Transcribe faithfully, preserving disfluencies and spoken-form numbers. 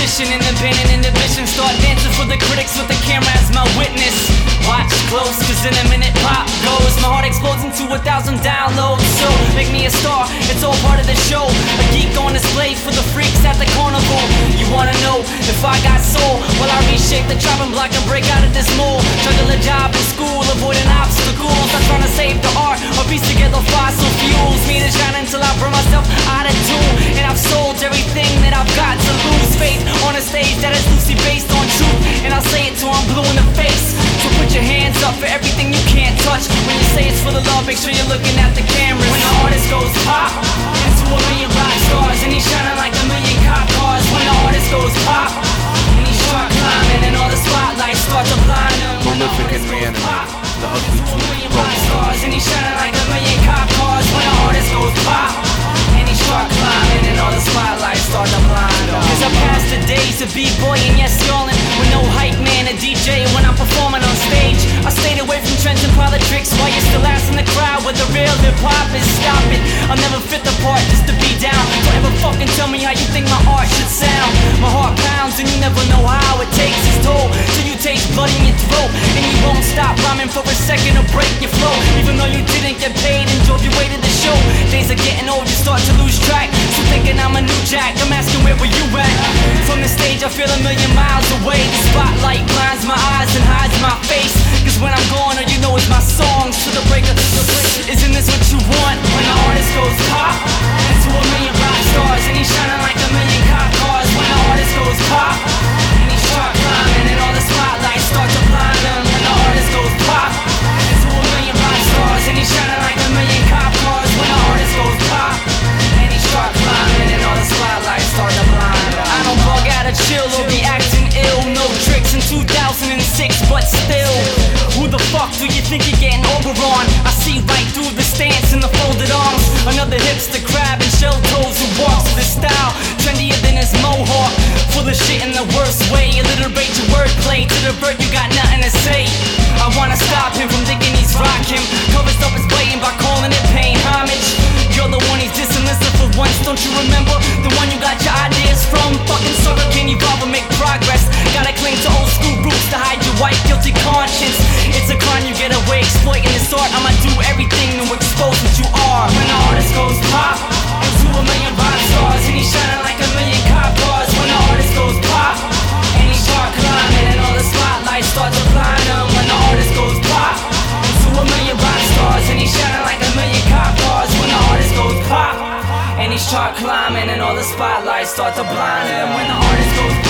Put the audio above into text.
position and abandon inhibition. Start dancing for the critics with the camera as my witness. Watch close, cause in a minute pop goes. My heart explodes into a thousand downloads. So make me a star, it's all part of the show. A geek on display for the freaks at the carnival. You wanna know if I got soul? Well, I reshape the chopping block and break out of this mold. Juggle a job in school, avoiding obstacles. I'm trying to save the art or piece together fossil fuels. Me to shine until I burn myself out of tune. And I've sold everything that I've got to lose faith on a stage that is loosely based on truth. And I'll say it till I'm blue in the face. So put your hands up for everything you can't touch. When you say it's for the love, make sure you're looking at the cameras. When the artist goes pop into a million rock stars, and he's shining like a million cop cars. When the artist goes pop and he start climbing, and all the spotlights start to blind him. Prolific and reanimated, the ugly truth rock stars, and he's shining like a million cop cars. When the artist goes pop and he start climbing, and all the spotlights start to blind him. Cause I passed the days of b-boy and yes y'allin' with no hype man, a D J when I'm performing on stage. I stayed away from trends and politics while you're still asking the crowd where the real hip-hop is. Stop it, I'll never fit the part just to be down. Don't ever fucking tell me how you think my art should sound. My heart pounds and you never know how it takes its toll, till you taste blood in your throat. And you won't stop rhyming for a second to break your flow. Even though you didn't get paid and drove your way to the show. Days are getting old, you start to lose track. So thinking I'm a new jack, I'm asking where were you at? From the stage I feel a million miles away. The spotlight blinds my eyes and hides my face. Cause when I'm gone all you know is my songs. To the break of the break, isn't this what you want? When the artist goes pop into a million rock stars, and he's shining like a million cop cars. When the artist goes pop and he start climbing, and all the spotlights start to blind him. When the artist goes pop into a million rock stars, and he's shining like a million cop cars. When the artist goes pop and he start climbing, and all the spotlights start to blind him. I don't bug out of chill or be acting ill. No tricks in two thousand six, but still, who the fuck do you think you're getting over on? I see right through the stance and the folded arms. Another hipster crab and shell toes who walks with his style trendier than his mohawk. Full of shit in the worst way. Alliterate your wordplay to the bird, you got nothing to say. I wanna stop him from thinking he's rockin'. Covers up his blatant by calling it paying homage. You're the one he's dissing, listen for once. Don't you remember the one you got your ideas from? Fucking sucker, can't evolve or make progress. Gotta cling to old school roots to hide your white guilty conscience. It's a crime you get away exploiting this art. I'ma do everything to expose what you are. When the artist goes pop into a million rock stars, and he's shining like a million cop cars. When the artist goes pop and he start climbing, and all the spotlights start to blind him. When the artist goes pop into a million rock stars, and he's shining like a million cop cars. When the artist goes pop and he start climbing, and all the spotlights start to blind him. When the artist goes